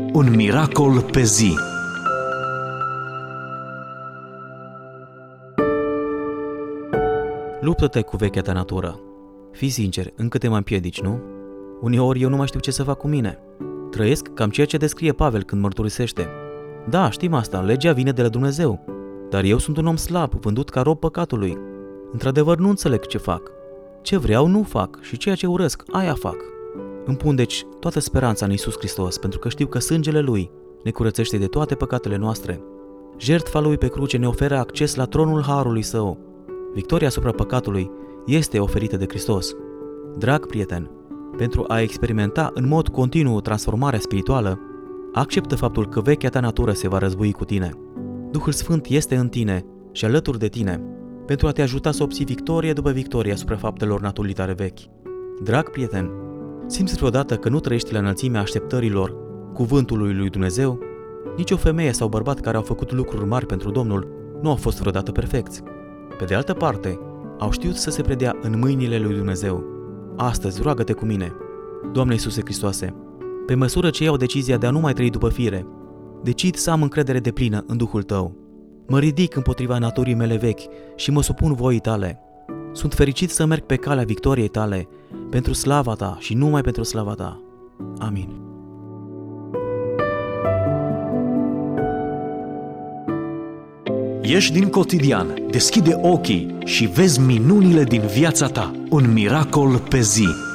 Un miracol pe zi. Luptă-te cu vechea ta natură. Fii sincer, încă te mai împiedici, nu? Uneori eu nu mai știu ce să fac cu mine. Trăiesc cam ceea ce descrie Pavel când mărturisește. Da, știm asta, legea vine de la Dumnezeu, dar eu sunt un om slab, vândut ca rob păcatului. Într-adevăr nu înțeleg ce fac. Ce vreau nu fac și ceea ce urăsc, aia fac. Îmi pun deci toată speranța în Iisus Hristos, pentru că știu că sângele Lui ne curățește de toate păcatele noastre. Jertfa Lui pe cruce ne oferă acces la tronul harului Său. Victoria asupra păcatului este oferită de Hristos. Drag prieten, pentru a experimenta în mod continuu transformarea spirituală, acceptă faptul că vechea ta natură se va război cu tine. Duhul Sfânt este în tine și alături de tine, pentru a te ajuta să obții victorie după victorie asupra faptelor naturii tale vechi. Drag prieten, simți vreodată că nu trăiești la înălțimea așteptărilor cuvântului lui Dumnezeu? Nici o femeie sau bărbat care au făcut lucruri mari pentru Domnul nu au fost vreodată perfecți. Pe de altă parte, au știut să se predea în mâinile lui Dumnezeu. Astăzi, roagă-te cu mine. Doamne Iisuse Hristoase, pe măsură ce iau decizia de a nu mai trăi după fire, decid să am încredere deplină în Duhul Tău. Mă ridic împotriva naturii mele vechi și mă supun voii Tale. Sunt fericit să merg pe calea victoriei Tale, pentru slava Ta și numai pentru slava Ta. Amin. Ieși din cotidian, deschide ochii și vezi minunile din viața ta. Un miracol pe zi.